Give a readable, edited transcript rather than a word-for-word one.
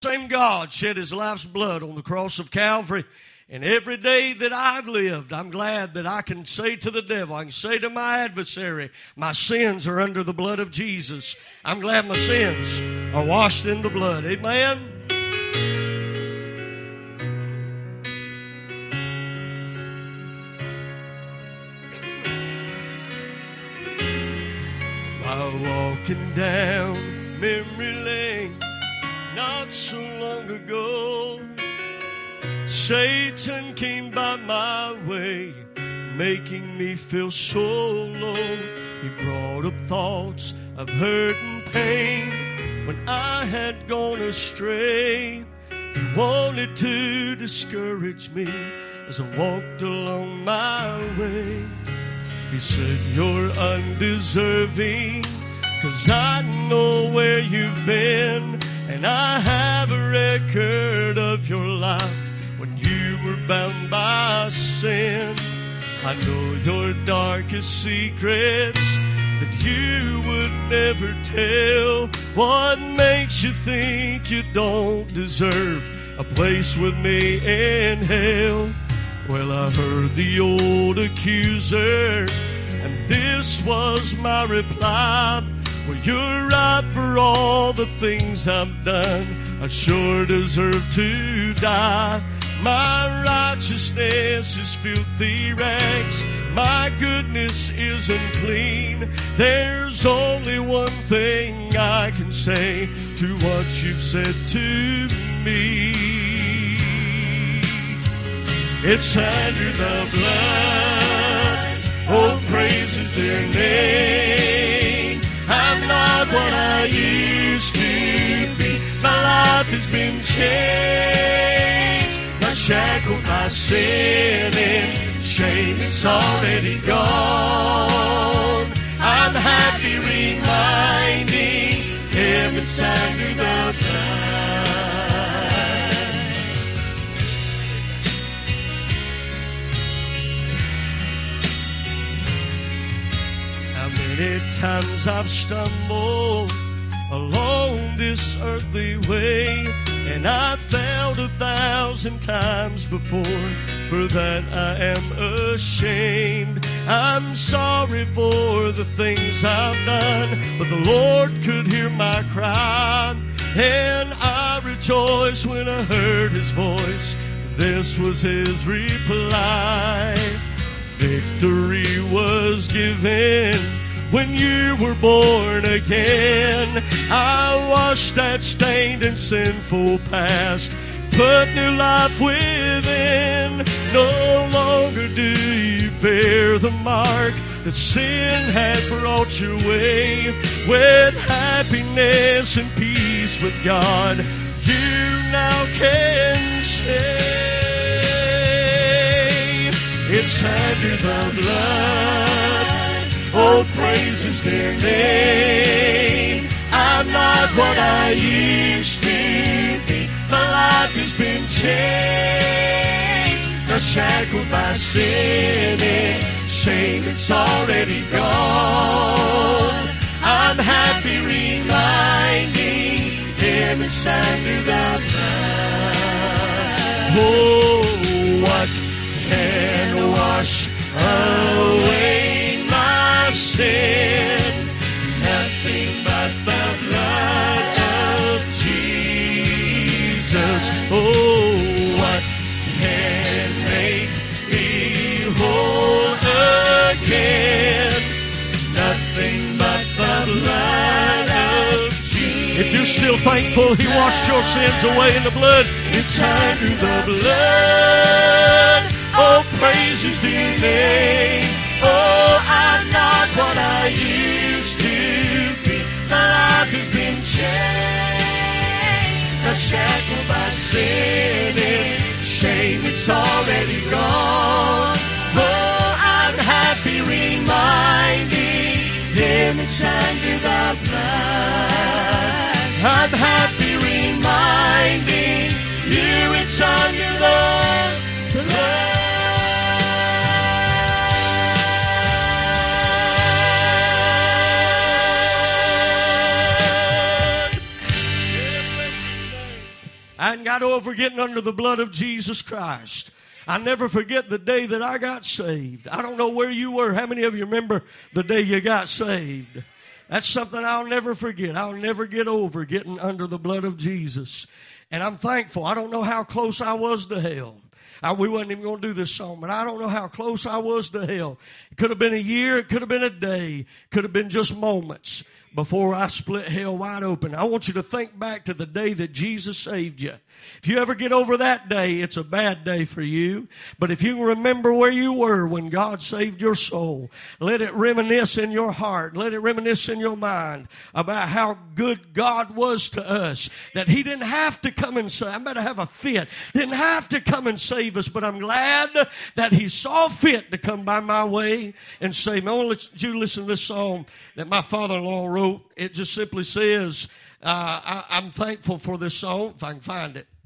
Same God shed his life's blood on the cross of Calvary. And every day that I've lived, I'm glad that I can say to the devil, I can say to my adversary, my sins are under the blood of Jesus. I'm glad my sins are washed in the blood. Amen? While walking down memory lane, not so long ago, Satan came by my way, making me feel so low. He brought up thoughts of hurt and pain when I had gone astray. He wanted to discourage me as I walked along my way. He said, you're undeserving, 'cause I know where you've been, and I have a record of your life when you were bound by sin. I know your darkest secrets that you would never tell. What makes you think you don't deserve a place with me in hell? Well, I heard the old accuser, and this was my reply. Well, you're right for all the things I've done. I sure deserve to die. My righteousness is filthy rags. My goodness is unclean. There's only one thing I can say to what you've said to me. It's under the blood. Oh, praise is their name. I'm not what I used to be. My life has been changed. Not shackled by sin and shame. It's already gone. I'm happy reminding him it's under the blood. How many times I've stumbled along this earthly way, and I failed 1,000 times before. For that I am ashamed. I'm sorry for the things I've done, but the Lord could hear my cry, and I rejoiced when I heard his voice. This was his reply. Victory was given when you were born again. I washed that stained and sinful past, put new life within. No longer do you bear the mark that sin had brought your way. With happiness and peace with God, you now can say, it's under the blood. Oh, praise is their name. I'm not what I used to be. My life has been changed. Not shackled by sin and shame. It's already gone. I'm happy reminding him it's under the blood. Oh, what can wash away my sin? Nothing but the blood of Jesus. Oh, what can make me whole again? Nothing but the blood of Jesus. If you're still thankful he washed your sins away in the blood, it's under the blood. Oh, praise is the name. Oh, I'm not what I used to be. My life has been changed. Not shackled by sin and shame. It's already gone. Oh, I'm happy reminding him it's under the blood. I'm happy reminding you it's under the blood. I ain't got over getting under the blood of Jesus Christ. I never forget the day that I got saved. I don't know where you were. How many of you remember the day you got saved? That's something I'll never forget. I'll never get over getting under the blood of Jesus. And I'm thankful. I don't know how close I was to hell. We wasn't even going to do this song, but I don't know how close I was to hell. It could have been a year. It could have been a day. It could have been just moments before I split hell wide open. I want you to think back to the day that Jesus saved you. If you ever get over that day, it's a bad day for you. But if you can remember where you were when God saved your soul, let it reminisce in your heart. Let it reminisce in your mind about how good God was to us. That He didn't have to come and save. I'm about to have a fit. Didn't have to come and save us, but I'm glad that He saw fit to come by my way and save me. I want to let you listen to this song that my father-in-law wrote. It just simply says, I'm thankful for this song, if I can find it.